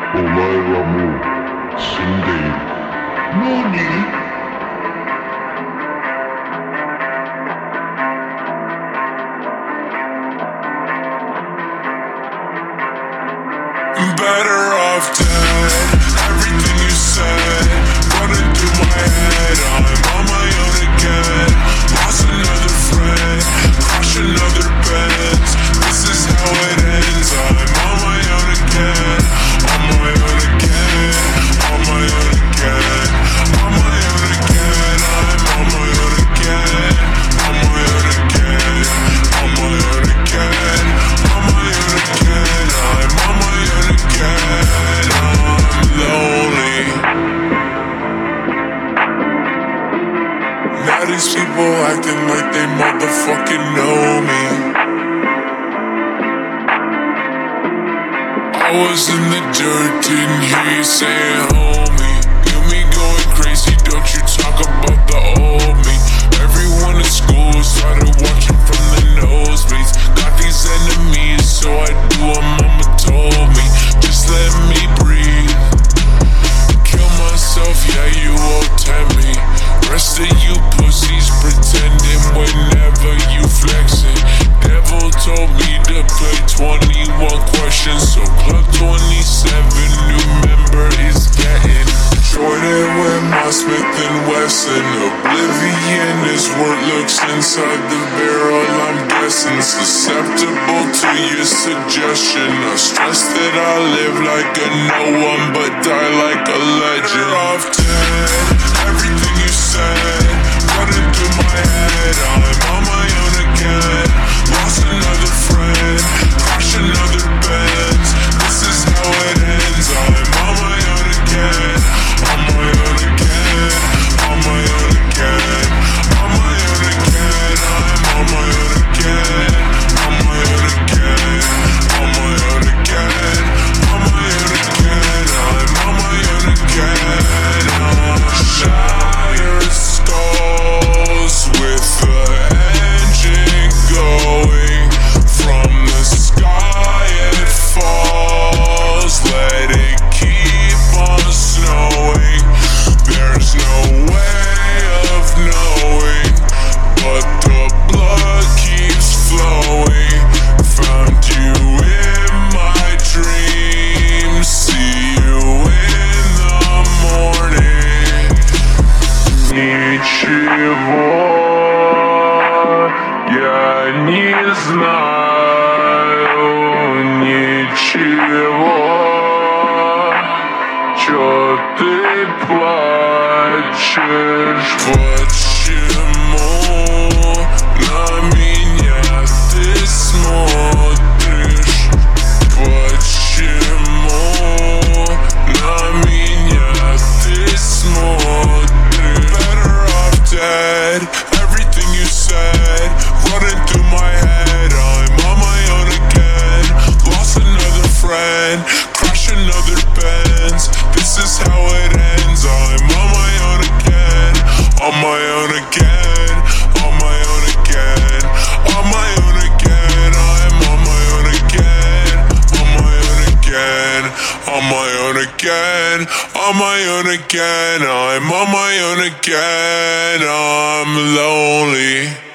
お前はもう死んでいる。何？ Better off dead. Everything you said running through my head. I'm on my own again. Lost another friend, crash another Benz. This is how it ends. I'm on my own again. On my own again. On my own again. On my own again. I'm on my own again. On my own again. On my own again. On my own again. I'm on my own again. I'm lonely. Now these people acting like they motherfucking know me. I was in the dirt, didn't hear you saying homie. You me going crazy, don't you talk about the old me. Everyone in school started watching from the nosebleeds. Got these enemies, so I do what mama told me. Just let me breathe. Kill myself, yeah, you all tempt me. Rest of you pussies pretending whenever you flexing. Devil told me to play 21 questions, so Club 27 new member is getting. Jordan with my Smith & Wesson. Oblivion is what looks inside the barrel, I'm guessing. Susceptible to your suggestion. I stress that I live like a no one but die like a legend. Off 10, everything you said running through my head. I'm on my own again. Lost another friend, crash another Benz. This is how it ends. I'm on my own again. On my own again. On my own again. On my own again. I'm on my own again. On my own again. On my own again. On my own again. I'm on my own again. Shire skulls with the engine going. From the sky it falls. Let it keep on snowing. There's no way of knowing, but the blood keeps flowing. Found you in my dreams. See you in the morning. Ничего я не знаю, ничего. Чё ты плачешь? Почему на меня ты смотришь? Почему на меня ты смотришь? Better off dead. Everything you said running through my head. I'm on my own again. Lost another friend, crash another Benz. This is how it ends. I'm on my own again. On my own again. On my own again. On my own again. I'm on my own again. On my own again. On my own again. On my own again. I'm on my own again. I'm lonely.